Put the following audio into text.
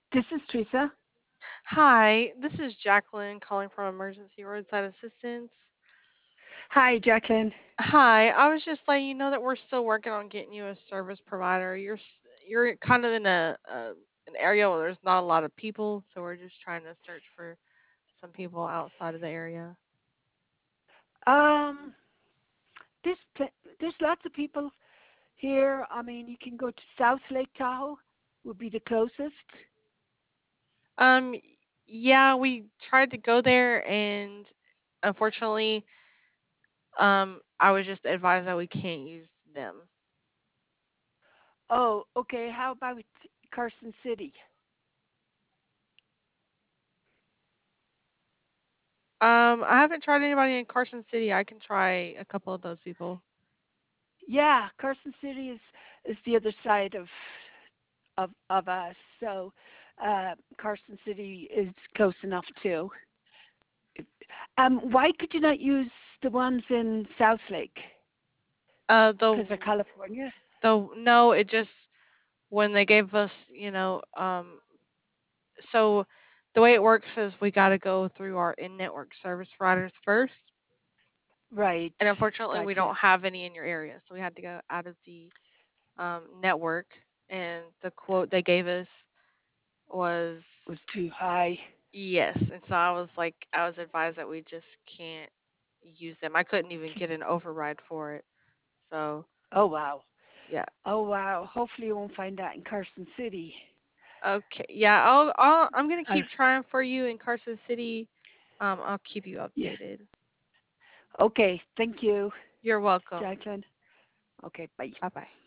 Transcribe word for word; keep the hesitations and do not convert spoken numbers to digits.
This is Teresa. Hi, this is Jacqueline calling from Emergency Roadside Assistance. Hi, Jacqueline. Hi, I was just letting you know that we're still working on getting you a service provider. You're s- you're kind of in a, a an area where there's not a lot of people, so we're just trying to search for some people outside of the area. Um, there's pl- there's lots of people here. I mean, you can go to South Lake Tahoe, would be the closest. Um, yeah, we tried to go there, and unfortunately, um, I was just advised that we can't use them. Oh, okay. How about Carson City? Um, I haven't tried anybody in Carson City. I can try a couple of those people. Yeah, Carson City is is the other side of of of us. So, uh, Carson City is close enough too. Um, why could you not use the ones in South Lake? Uh, Because they're the California. the no, it just when they gave us, you know, um, so the way it works is we got to go through our in-network service providers first, Right. and unfortunately, we Gotcha. don't have any in your area, so we had to go out of the um, network, and the quote they gave us Was was too high. yes, and so I was like, I was advised that we just can't use them. I couldn't even Can- get an override for it, so Oh wow. yeah. Oh wow. Hopefully you won't find that in Carson City. Okay. Yeah, I'll, I'll I'm gonna Uh, keep trying for you in Carson City. Um, I'll keep you yeah. updated. Okay. Thank you, You're welcome. Jacqueline. Okay. Bye. Bye bye.